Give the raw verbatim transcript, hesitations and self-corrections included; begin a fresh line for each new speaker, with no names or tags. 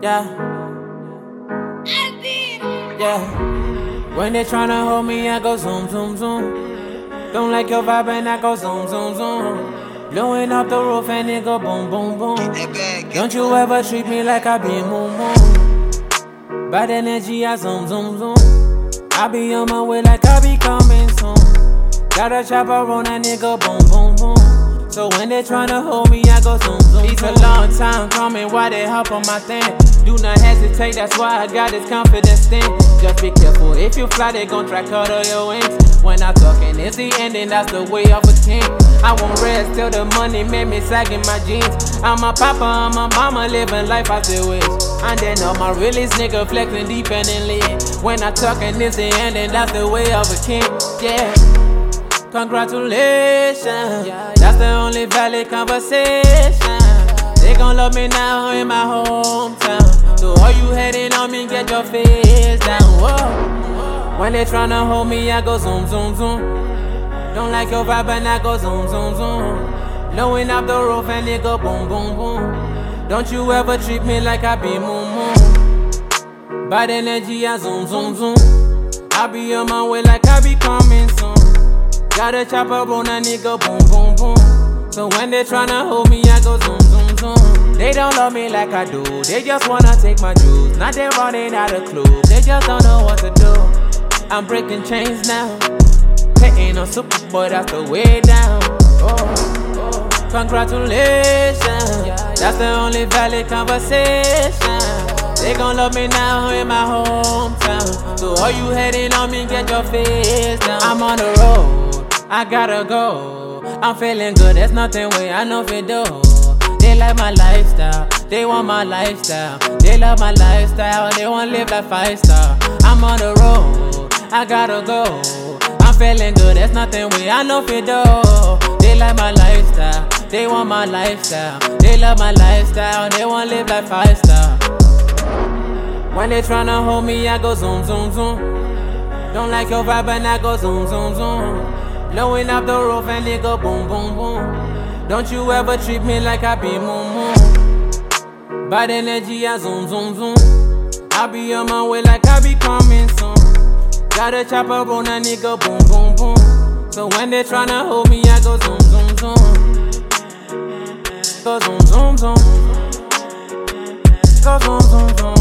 Yeah. Yeah. When they tryna hold me, I go zoom, zoom, zoom. Don't like your vibe and I go zoom, zoom, zoom. Blowing up the roof and it go boom, boom, boom. Don't you ever treat me like I be moon, moon. Bad energy, I zoom, zoom, zoom. I be on my way like I be coming soon. Got a chopper on that nigga, boom, boom, boom. So when they tryna hold me, I go zoom, zoom. It's a long time coming, why they hop on my thing? Do not hesitate, that's why I got this confidence thing. Just be careful, if you fly, they gon' try cut all your wings. When I talkin', it's the ending, that's the way of a king. I won't rest till the money made me sagging my jeans. I'm a papa, I'm a mama, living life I still wish. And then all my realest nigga flexing deep and in lit. When I talkin', it's the ending, that's the way of a king. Yeah. Congratulations, that's the only valid conversation. They gon' love me now in my hometown. So all you hating on me, get your face down. Whoa. When they tryna hold me, I go zoom, zoom, zoom. Don't like your vibe and I go zoom, zoom, zoom. Blowing up the roof and it go boom, boom, boom. Don't you ever treat me like I be moon, moon. Bad energy, I zoom, zoom, zoom. I be on my way like I be coming soon. Got a chopper on a nigga, boom, boom, boom. So when they tryna hold me, I go zoom, zoom, zoom. They don't love me like I do, they just wanna take my juice. Now they running out of clues, they just don't know what to do. I'm breaking chains now, hitting on super boy, that's the way down. Oh, oh. Congratulations, that's the only valid conversation. They gon' love me now in my hometown. So all you hating on me, get your face down. I'm on the road, I gotta go. I'm feeling good, there's nothing way I know if it do. They like my lifestyle, they want my lifestyle. They love my lifestyle, they want live like five star. I'm on the road, I gotta go. I'm feeling good, there's nothing way I know if it do. They like my lifestyle, they want my lifestyle. They love my lifestyle, they want live like five star. When they tryna hold me, I go zoom, zoom, zoom. Don't like your vibe and I go zoom, zoom, zoom. Blowing up the roof and it go boom, boom, boom. Don't you ever treat me like I be moon, moon. Bad energy, I zoom, zoom, zoom. I be on my way like I be coming soon. Got a chopper on a nigga, boom, boom, boom. So when they tryna hold me, I go zoom, zoom, zoom. Go zoom, zoom, zoom. Go zoom, zoom, zoom.